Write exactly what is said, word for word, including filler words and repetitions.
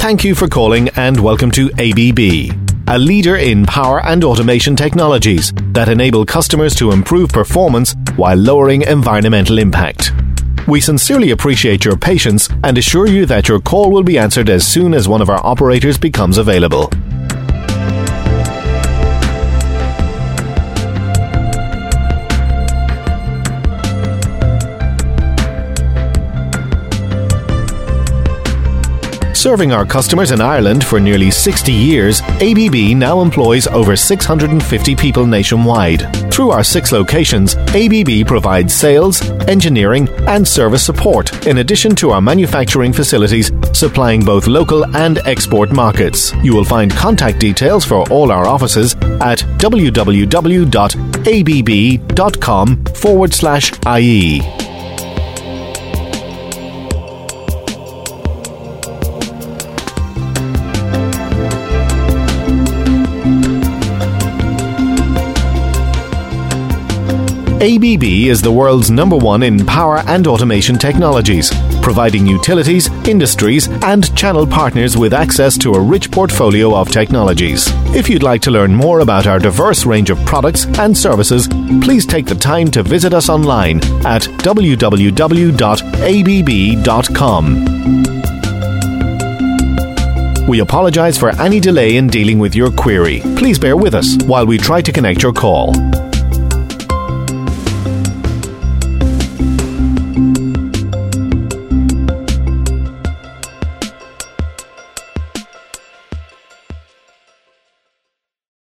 Thank you for calling and welcome to A B B, a leader in power and automation technologies that enable customers to improve performance while lowering environmental impact. We sincerely appreciate your patience and assure you that your call will be answered as soon as one of our operators becomes available. Serving our customers in Ireland for nearly sixty years, A B B now employs over six hundred fifty people nationwide. Through our six locations, A B B provides sales, engineering and service support, in addition to our manufacturing facilities supplying both local and export markets. You will find contact details for all our offices at www.abb.com forward slash IE. A B B is the world's number one in power and automation technologies, providing utilities, industries, and channel partners with access to a rich portfolio of technologies. If you'd like to learn more about our diverse range of products and services, please take the time to visit us online at w w w dot a b b dot com. We apologize for any delay in dealing with your query. Please bear with us while we try to connect your call.